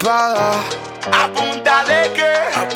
espada. ¿A punta de qué? A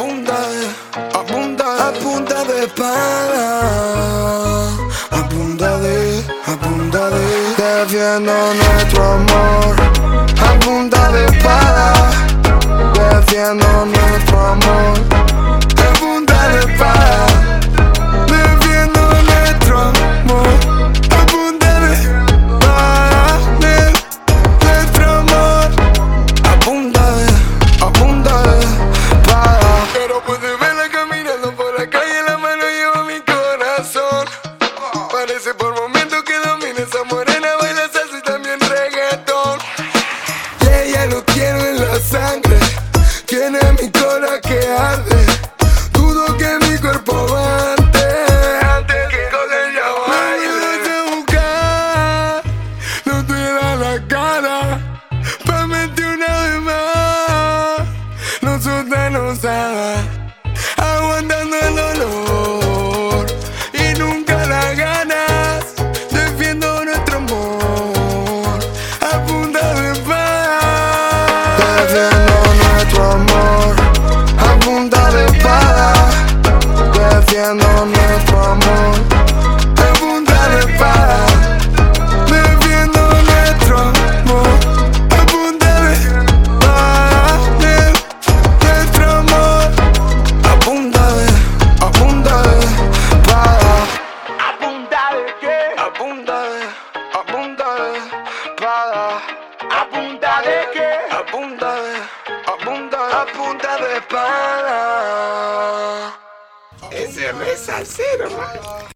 punta de espada. A punta de defiendo nuestro amor. A punta de espada. Defiendo nuestro amor. A punta de espada. Defiendo nuestro amor. A punta de espada. Nuestro amor. A punta de espada. Pero puedes verla caminando por la calle, la mano lleva mi corazón. Parece por momentos que domina esa morena, baila salsa y también reggaetón. Y ella lo tiene en la sangre, tiene mi cola que arde. Dudo que mi cuerpo aguante antes que con ella baile. Me vas a buscar, no te da la cara, pa' mentir una vez más. Nosotras nos usaba, aguantando el dolor y nunca las ganas. Defiendo nuestro amor a punta de espada. Defiendo nuestro amor a punta de espada. Defiendo nuestro amor a punta de espada. Defiendo nuestro amor a punta de espada. Nuestro amor a punta de espada. ¿A punta de qué? A punta de espada. ¿A punta de qué? A punta de espada. Ese re salsero, man.